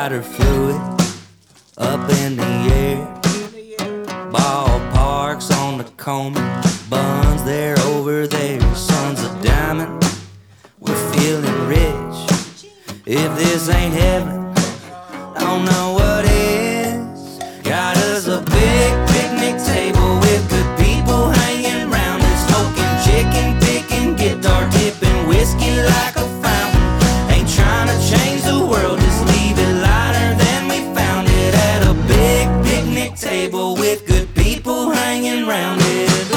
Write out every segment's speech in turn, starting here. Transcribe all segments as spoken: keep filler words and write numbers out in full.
lighter fluid up in the air. Ballparks on the Coleman, buns there over there. Sons of diamond, we're feeling rich. If this ain't heaven, I don't know what is. Got us a big picnic table with good people hanging round and smoking, chicken picking, guitar tipping, whiskey like a fountain. Ain't trying to change the world, just leave it lighter than we found it. At a big picnic table with good people hanging round it.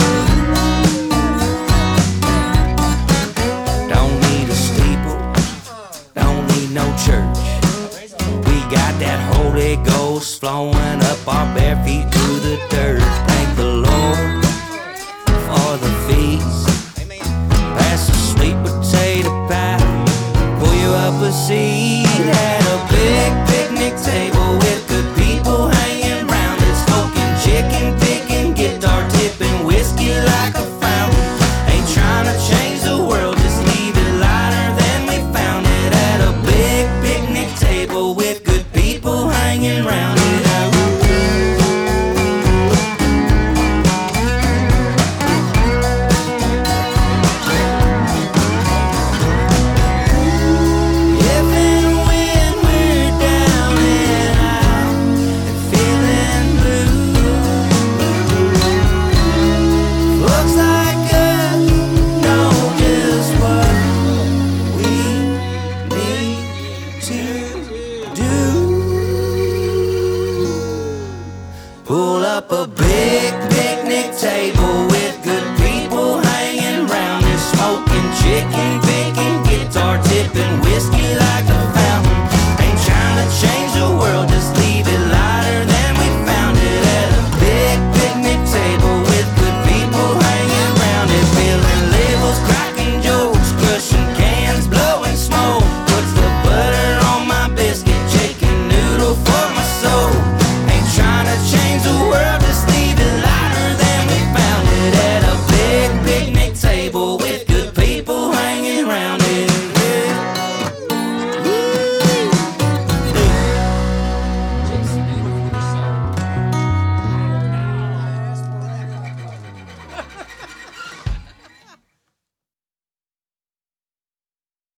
Don't need a steeple, don't need no church. We got that Holy Ghost flowing